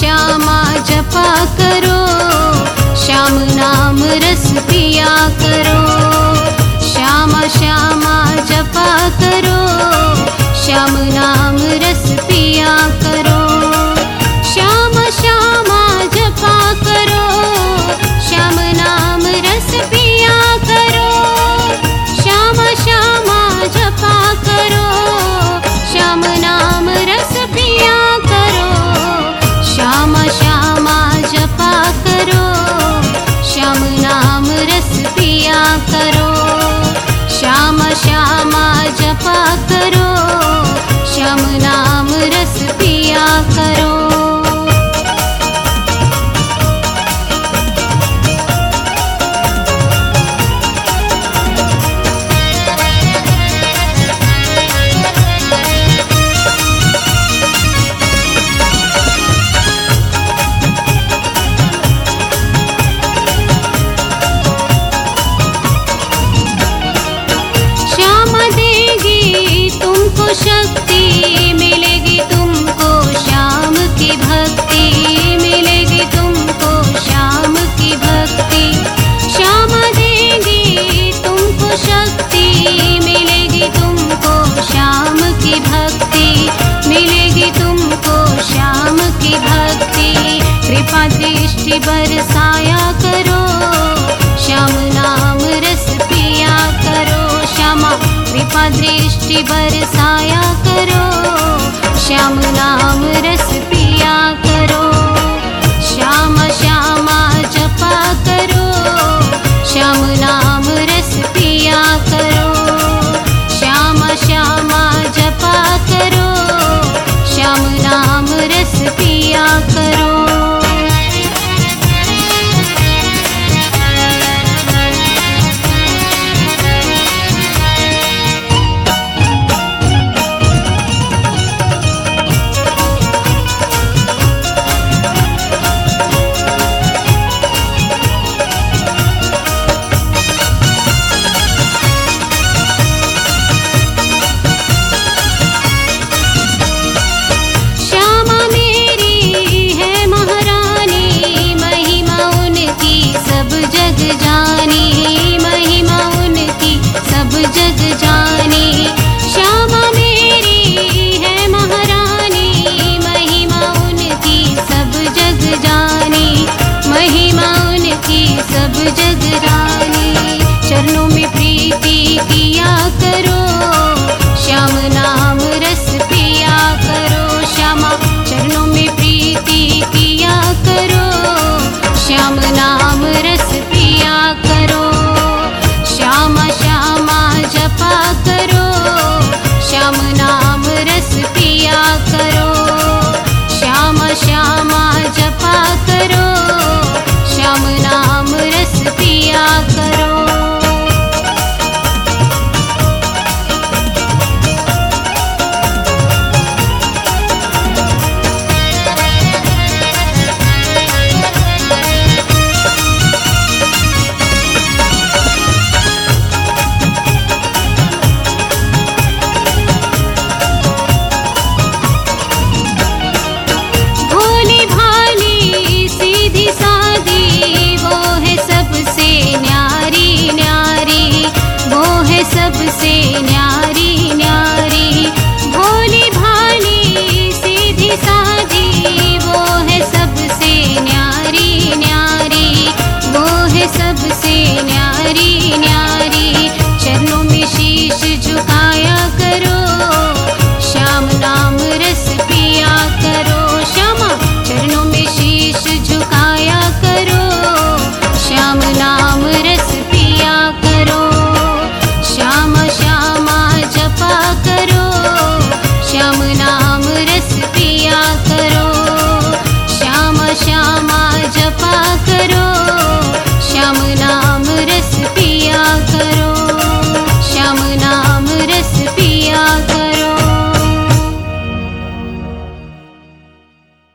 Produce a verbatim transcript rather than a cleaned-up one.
श्यामा जपा करो, श्याम नाम रस पिया करो। श्यामा श्यामा जपा करो, श्याम नाम रस पिया करो। श्यामा श्यामा जपा करो, श्याम नाम रस पिया करो। श्यामा श्यामा जपा करो, श्याम नाम रस पिया करो। श्यामा श्यामा जपा करो, श्याम नाम रस पिया करो। श्यामा श्यामा जपा करो, श्याम नाम रस पिया करो। शक्ति मिलेगी तुमको, श्याम की भक्ति मिलेगी तुमको, श्याम की भक्ति। श्यामा देगी तुमको शक्ति मिलेगी तुमको, श्याम की भक्ति मिलेगी तुमको, श्याम की भक्ति। कृपा दृष्टि बरसाया करो, श्याम नाम रस पिया करो। श्यामा कृपा दृष्टि बरसाया करो, श्याम नाम रस पिया करो।